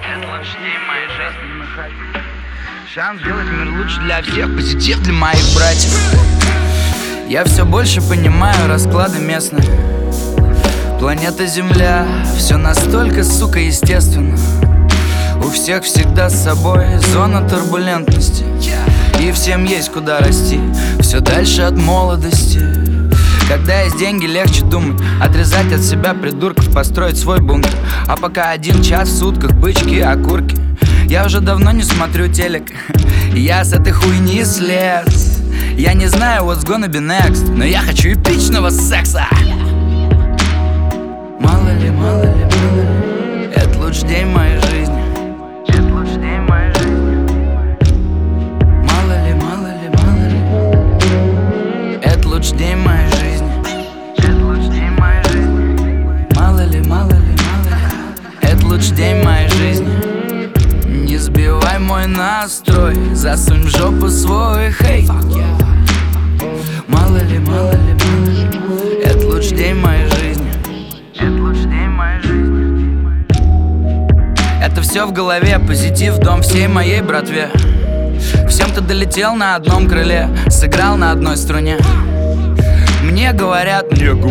Это лучший день моей жизни. Шанс сделать мир лучше для всех, позитив для моих братьев. Я все больше понимаю расклады местные. Планета Земля, все настолько, сука, естественно. У всех всегда с собой зона турбулентности. И всем есть куда расти, все дальше от молодости. Когда есть деньги, легче думать, отрезать от себя придурков, построить свой бункер. А пока 1 час в сутках бычки, окурки. Я уже давно не смотрю телек, я с этой хуйни слез. Я не знаю what's gonna be next, но я хочу эпичного секса. Мало ли, мало ли, мало ли, это лучший день моей жизни. Это лучший день моей жизни. Мало ли, мало ли, мало ли, это лучший день моей жизни. Это лучший день моей жизни. Мало ли, мало ли, мало ли, это лучший день моей жизни. Не сбивай мой настрой, засунь в жопу свой хейт. Мало ли, мало ли, мало ли, это лучший день моей жизни. Это лучший день моей жизни. Это все в голове, позитив, дом всей моей братве. Всем, кто долетел на одном крыле, сыграл на одной струне. Мне говорят,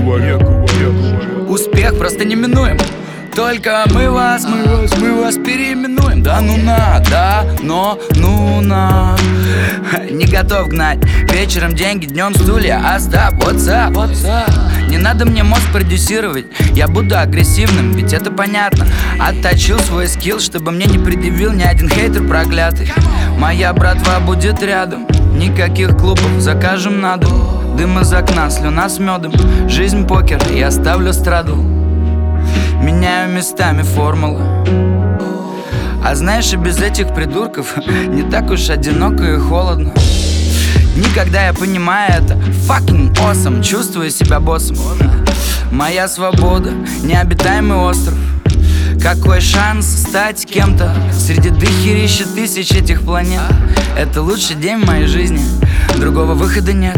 успех просто неминуем. Только мы вас переименуем. Да ну на, да, но ну на. Не готов гнать вечером деньги, днем стулья. Остап, what's up? Не надо мне мозг продюсировать, я буду агрессивным, ведь это понятно. Отточил свой скилл, чтобы мне не предъявил ни один хейтер проклятый. Моя братва будет рядом, никаких клубов, закажем на дом. Дым из окна, слюна с медом, жизнь покер, я ставлю страдл. Меняю местами формулы. А знаешь, и без этих придурков не так уж одиноко и холодно. Никогда я понимаю это fucking awesome, чувствую себя боссом. Моя свобода, необитаемый остров. Какой шанс стать кем-то среди дохерища тысяч этих планет. Это лучший день в моей жизни, другого выхода нет.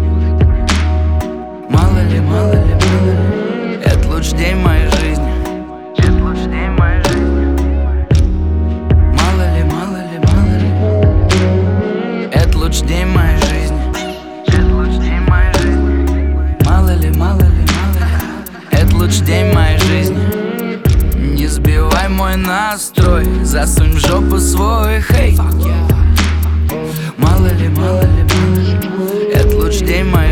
Мало ли, мало ли, мало ли, это лучший день в моей жизни. Это лучший день в моей жизни. Мало ли, мало ли, мало ли, это лучший день в моей жизни. Это лучший день в моей жизни. Мало ли, мало ли, мало ли, это лучший день в моей жизни. Не сбивай мой настрой, засунь в жопу свой хейт. Мало ли, мало ли, мало ли, это лучший день в моей жизни.